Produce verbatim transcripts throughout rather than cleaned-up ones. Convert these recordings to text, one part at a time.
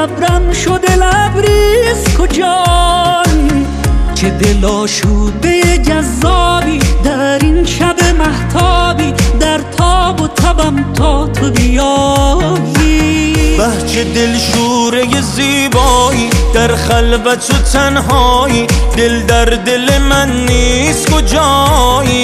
ابرم شده لبریز کجایی، چه دل آشوده جذابی در این شب مهتابی، در تاب و تبم تا تو بیایی. بهچه دل شوره زیبایی در خلوت و تنهایی، دل در دل من نیست کجایی.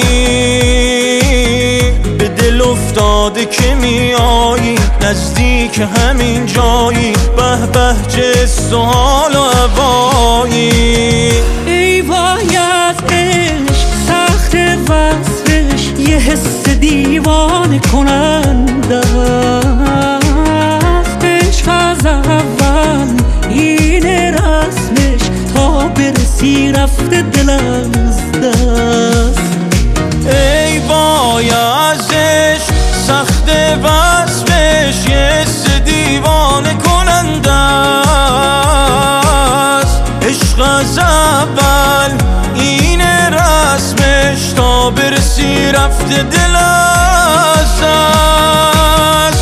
به دل افتاده که میایی نزدیک همین جایی، به به چه سوال و هوایی. ای وای از عشق سخت وصفش، یه حس دیوانه کننده است. عشق از اول اینه رسمش، تا برسی رفته دل از دست. ای وای از عشق سخت وصفش، یه حس دیوانه کننده است. عشق از اول اینه رسمش، تا برسی رفته دل از دست.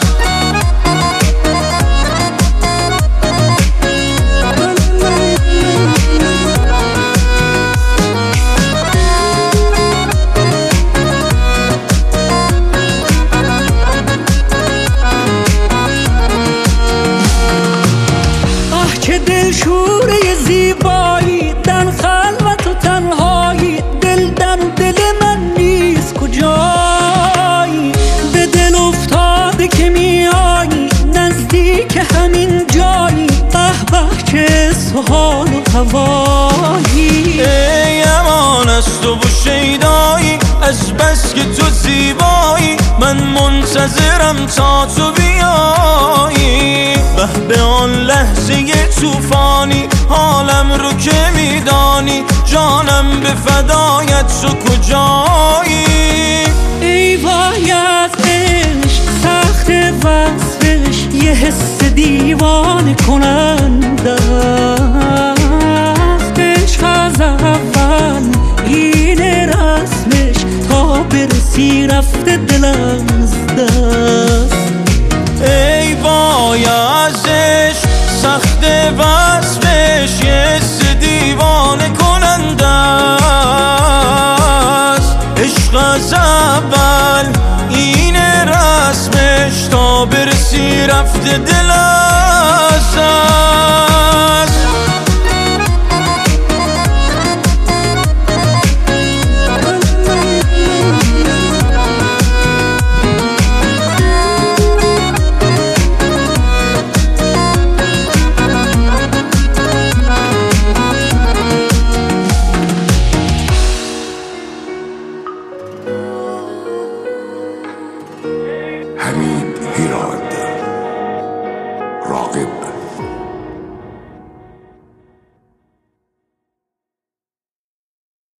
دل شوره زیبایی در خلوت و تنهایی، دل در دل من نیست کجایی. به دل افتاده که میایی نزدیک همین جایی، به به چه سوال و هوایی. ای امان از تو و شیدایی، از بس که تو زیبایی من منتظرم تا تو بیایی. به به آن لحظه توفانی حالم رو که میدانی، جانم به فدایت تو کجایی. ای وای از عشق سخت وصفش، یه حس دیوانه کننده است. عشق از اول اینه رسمش، تا برسی رفته دل از دست. ای وای از عشق سخت وصفش، یه حس دیوانه کننده است. عشق از اول اینه رسمش، تا برسی رفته دل از دست. همین